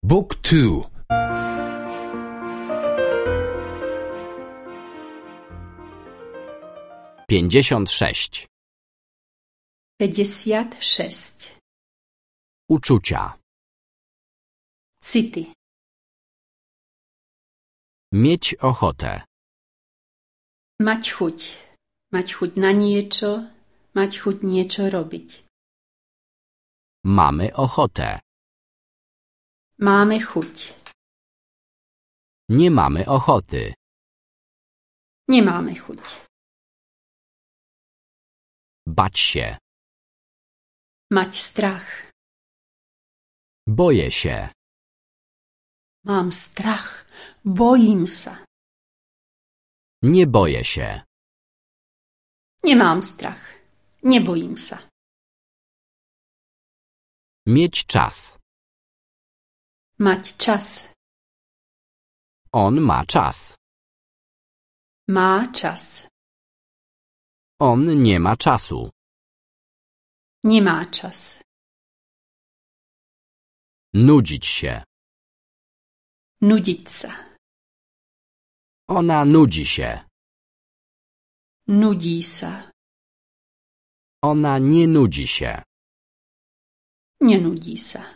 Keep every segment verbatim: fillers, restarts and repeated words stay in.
Book two. Pięćdziesiąt sześć. pięćdziesiąt sześć. Uczucia. City. Mieć ochotę. Mać chuť. Mać chuť na niečo. Mać chuť niečo robić. Mamy ochotę. Máme chuť. Nie mamy ochoty. Nemáme chuť. Bać się. Mať strach. Boję się. Mám strach. Bojím sa. Nie boję się. Nemám strach. Nebojím sa. Mieć czas. Mať čas. On ma czas. Má čas. On nie ma czasu. Nemá čas. Nudzić się. Nudiť sa. Ona nudzi się. Nudí sa. Ona nie nudzi się. Nenudí sa.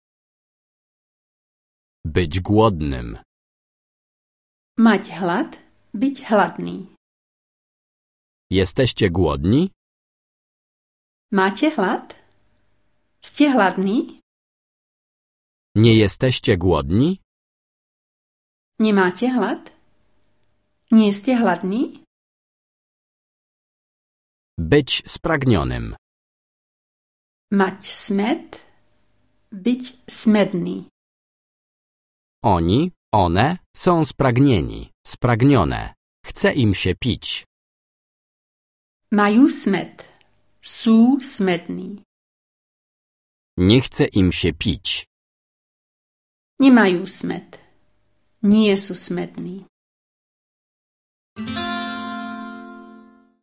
Być głodnym. Mať hlad. Byť hladný. Jesteście głodni? Máte hlad? Ste hladní? Nie jesteście głodni? Nemáte hlad? Nie ste hladní? Być spragnionym. Mať smed. Byť smedný. Oni, one są spragnieni, spragnione. Chce im się pić. Majú smed. Sú smední. Nie chce im się pić. Nemajú smed. Nie sú smední.